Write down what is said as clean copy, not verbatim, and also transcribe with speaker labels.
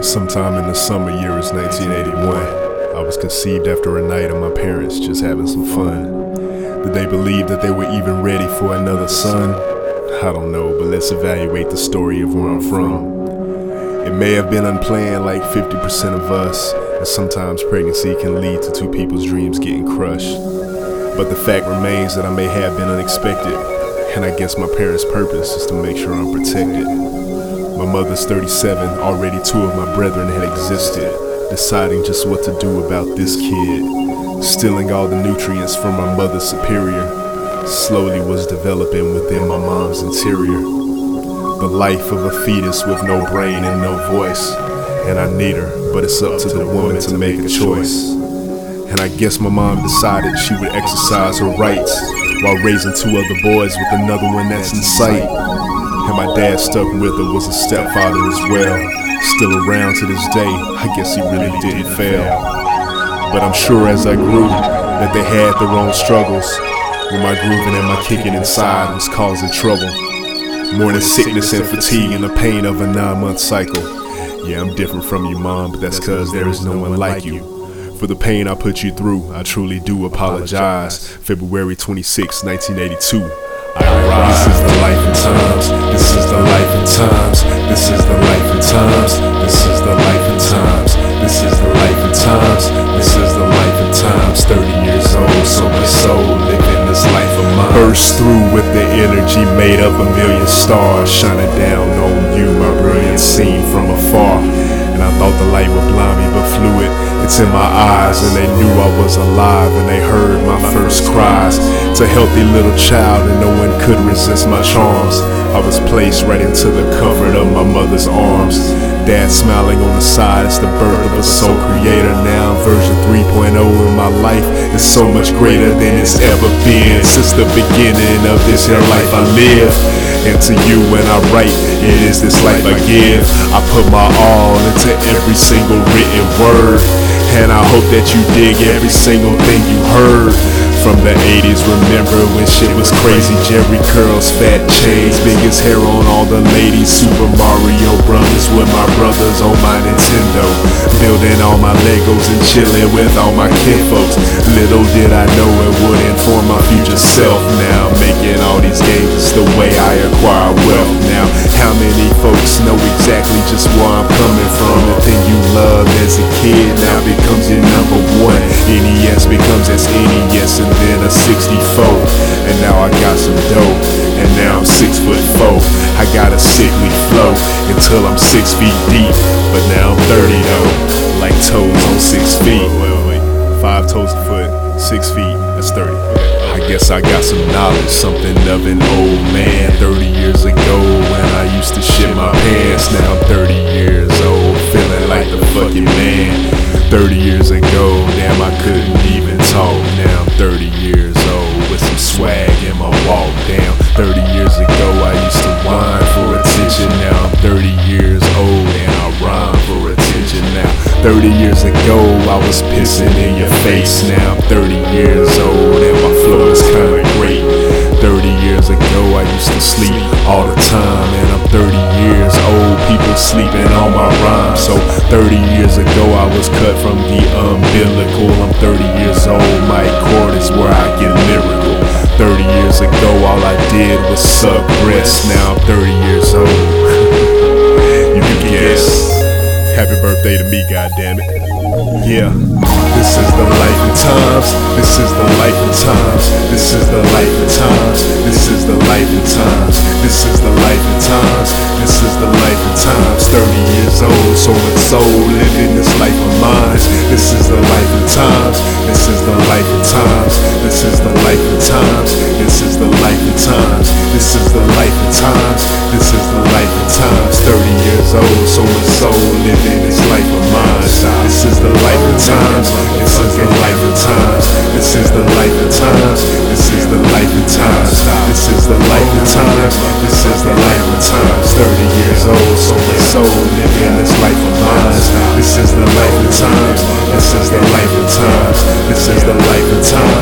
Speaker 1: Sometime in the summer year is 1981. I was conceived after a night of my parents just having some fun. Did they believe that they were even ready for another son? I don't know, but let's evaluate the story of where I'm from. It may have been unplanned like 50% of us, and sometimes pregnancy can lead to two people's dreams getting crushed. But the fact remains that I may have been unexpected, and I guess my parents' purpose is to make sure I'm protected. My mother's 37, already two of my brethren had existed, deciding just what to do about this kid. Stealing all the nutrients from my mother's superior, slowly was developing within my mom's interior. The life of a fetus with no brain and no voice, and I need her, but it's up to the woman to make a choice. And I guess my mom decided she would exercise her rights while raising two other boys with another one that's in sight. And my dad stuck with her, was a stepfather as well. Still around to this day, I guess he really didn't fail. But I'm sure as I grew, that they had their own struggles, when my grooving and my kicking inside was causing trouble. Morning sickness and fatigue and the pain of a 9-month cycle. Yeah, I'm different from you, Mom, but that's cause there is no one like you. For the pain I put you through, I truly do apologize. February 26, 1982. This is the life and times, this is the life and times, this is the life and times, this is the life and times, this is the life and times, this is the life and times. 30 years old, so much soul, living this life of mine. Burst through with the energy made of a million stars, shining down on you, my brilliant scene from afar. And I thought the light would blind me, but fluid, it's in my eyes. And they knew I was alive, and they heard my first cries. It's a healthy little child, and no one could resist my charms. I was placed right into the comfort of my mother's arms. Dad smiling on the side, it's the birth of a soul creator. Now version 3.0 in my life is so much greater than it's ever been. Since the beginning of this here life I live, and to you when I write, it is this life I give. I put my all into every single written word, and I hope that you dig every single thing you heard. From the 80s, remember when shit was crazy? Jerry curls, fat chains, biggest hair on all the ladies. Super Mario Brothers with my brothers on my Nintendo, building all my Legos and chilling with all my kinfolks. Little did I know it would inform my future self. Now making all these games is the way I acquire wealth. Now how many folks know exactly just where I'm coming from? The thing you loved as a kid now becomes your number one. NES becomes SNES, and then a 64. And now I got some dope, and now I'm 6'4". I got a sickly flow until I'm 6 feet deep, but now I'm 30 though, like toes on 6 feet. Wait, 5 toes a foot, 6 feet, that's 30. I guess I got some knowledge, something of an old man. 30 years ago when I used to shit my pants, now I'm 30 years old, feeling like the fucking man. 30 years ago, damn, I couldn't even talk. Now I'm 30 years old with some swag in my walk. Damn, 30 years ago I used to whine for attention. Now I'm 30 years old and I rhyme for attention. Now 30 years ago I was pissing in your face. Now I'm 30 years old and my flow is kinda great. 30 years ago I used to sleep all the time, and I'm 30 years old, people sleeping on my rhymes. So 30 years ago I was cut from the umbilical. I'm 30 years old, my chord is where I get lyrical. 30 years ago all I did was suck breasts. Now I'm 30 years old. You can guess. Happy birthday to me, goddammit. Yeah, this is the life and times, this is the life and times, this is the life and times, this is the life and times, this is the life and times, this is the life and times. 30 years old, so much soul, living this life of mine. This is the life and times, this is the life and times, this is the life and times, this is the life and times, this is the life and times, this is the life and times. 30 years old, so much soul, living this life of mine. This is the life and times, this is the life and times, this is the life and times, this is the life and times, this is the life and times, this is the life and times. 30 years old, so much soul, living this life of mine. This is the life and times, this is the life and times, this is the life and times.